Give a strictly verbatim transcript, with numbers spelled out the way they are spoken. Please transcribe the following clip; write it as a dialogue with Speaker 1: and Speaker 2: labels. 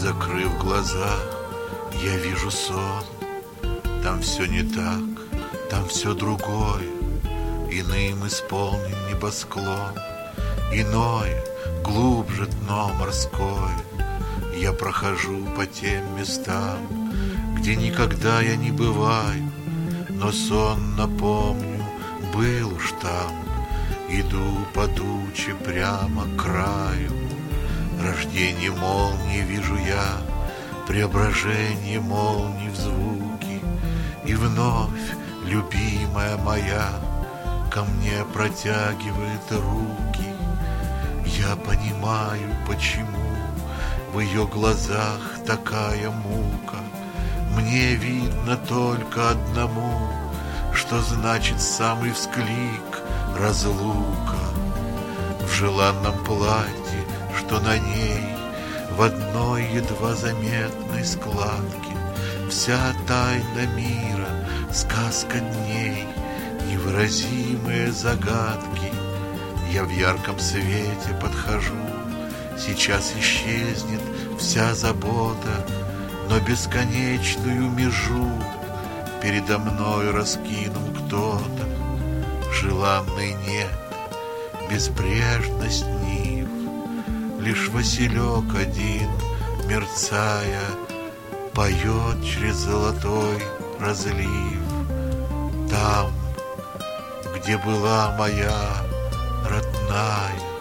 Speaker 1: Закрыв глаза, я вижу сон. Там все не так, там все другое. Иным исполнен небосклон, иное, глубже дно морское. Я прохожу по тем местам, где никогда я не бываю, но сон, напомню, был уж там. Иду по туче прямо к краю. Рождение молнии вижу я, преображение молний в звуки. И вновь, любимая моя, ко мне протягивает руки. Я понимаю, почему в ее глазах такая мука. Мне видно только одному, что значит самый всклик разлука. В желанном платье, что на ней, в одной едва заметной складке, вся тайна мира, сказка дней, невыразимые загадки. Я в ярком свете подхожу, сейчас исчезнет вся забота, но бесконечную межу передо мной раскинул кто-то. Желанный нет, безбрежность нив, лишь василек один, мерцая, поет через золотой разлив. Там, где была моя родная